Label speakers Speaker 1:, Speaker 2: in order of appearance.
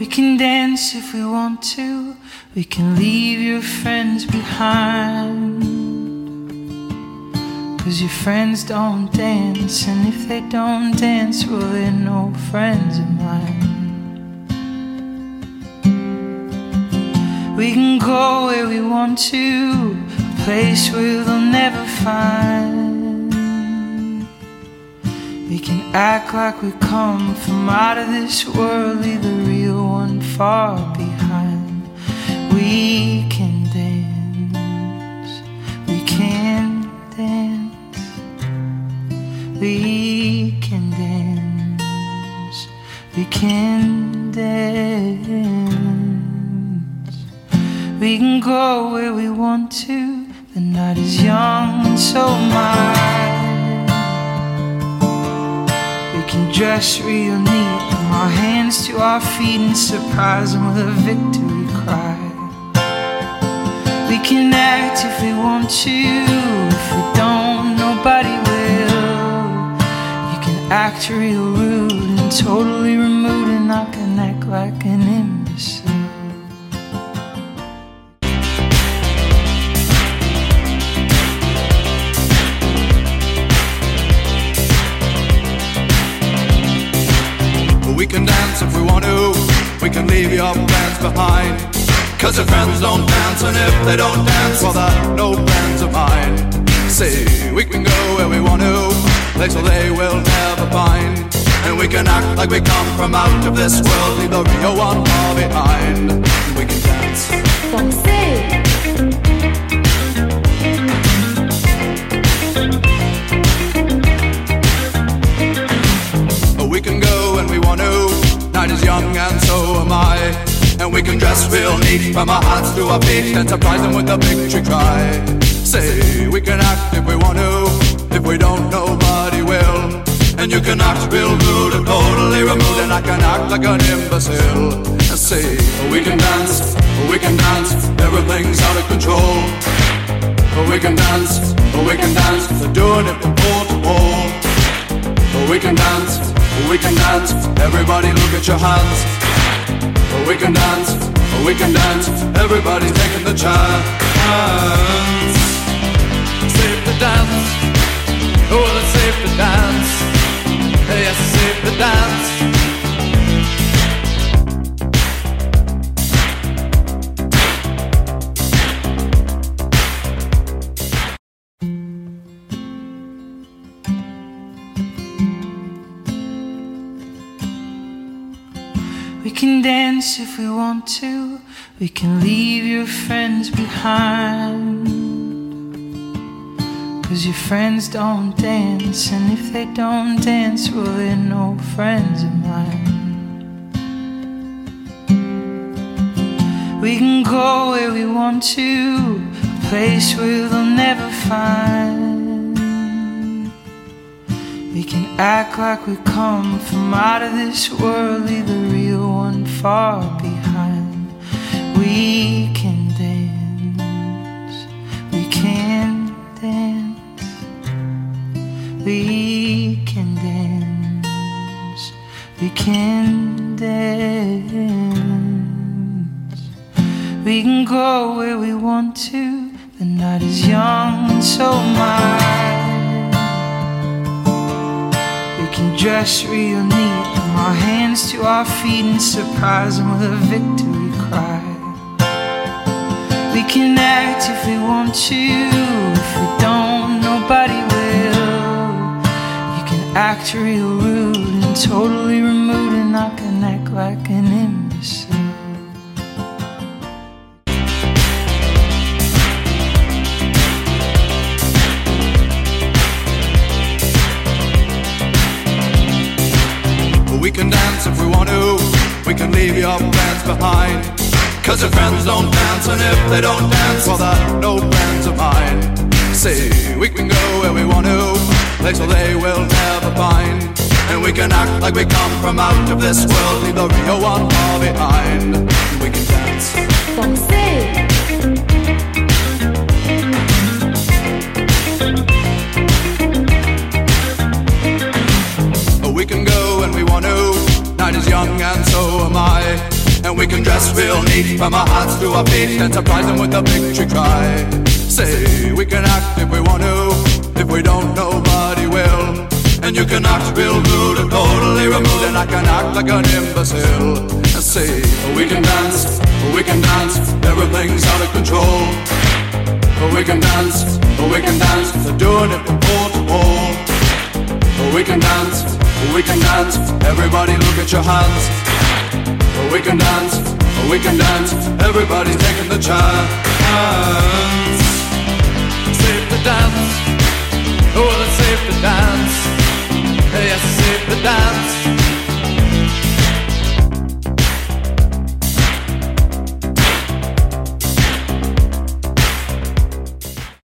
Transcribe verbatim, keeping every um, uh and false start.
Speaker 1: We can dance if we want to. We can leave your friends behind. 'Cause your friends don't dance, and if they don't dance, well, they're no friends of mine. We can go where we want to, a place where they'll never find. We can act like we come from out of this world, leave the real one far behind. We can dance, we can dance, we can dance, we can dance. We can go where we want to, the night is young and so mine. We can dress real neat, from our hands to our feet, and surprise them with a victory cry. We can act if we want to, if we don't, nobody will. You can act real rude and totally removed, and I can act like an imbecile.
Speaker 2: We can dance if we want to, we can leave your friends behind. 'Cause your friends don't dance, and if they don't dance, well, they're no friends of mine. See, we can go where we want to, place where they will never find. And we can act like we come from out of this world, leave the real one far behind. We can dance.
Speaker 3: Danser.
Speaker 2: We can go when we want to, night is young and so am I. And we can dress real neat, from our hearts to our feet, and surprise them with a victory cry. Say, we can act if we want to, if we don't, nobody will. And you can act real rude and totally removed, and I can act like an imbecile. And say, we can dance, we can dance, everything's out of control. We can dance, we can dance, they're doing it from pole to pole. We can dance, we can dance, everybody look at your hands. We can dance, we can dance, everybody's taking the chance. Safe to dance, oh, it's safe to dance. Yes, it's safe to dance.
Speaker 1: We can dance if we want to, we can leave your friends behind. 'Cause your friends don't dance, and if they don't dance, well, they're no friends of mine. We can go where we want to, a place where they'll never find. We can act like we come from out of this world, leave the real one far behind. We can dance, we can dance, we can dance, we can dance. We can go where we want to, the night is young and so mine. We can dress real neat, from our hands to our feet, and surprise them with a victory cry. We can act if we want to, if we don't, nobody will. You can act real rude and totally removed, and I can act like an imbecile.
Speaker 2: We can dance if we want to, we can leave your friends behind. 'Cause your friends don't dance, and if they don't dance, well, they're no friends of mine. See, we can go where we want to, place where they will never find. And we can act like we come from out of this world, leave the real one far behind. We can dance.
Speaker 3: Danser.
Speaker 2: We can go when we want to, night is young and so am I. to our feet and surprise them with a victory cry. Say, we can act if we want to, if we don't, nobody will. And you can act real good and totally removed, and I can act like an imbecile. And say, we can dance, we can dance, everything's out of control. We can dance, we can dance, doing it from pole to pole. We can dance, we can dance, everybody look at your hands. We can dance, we can dance, everybody's taking the chance.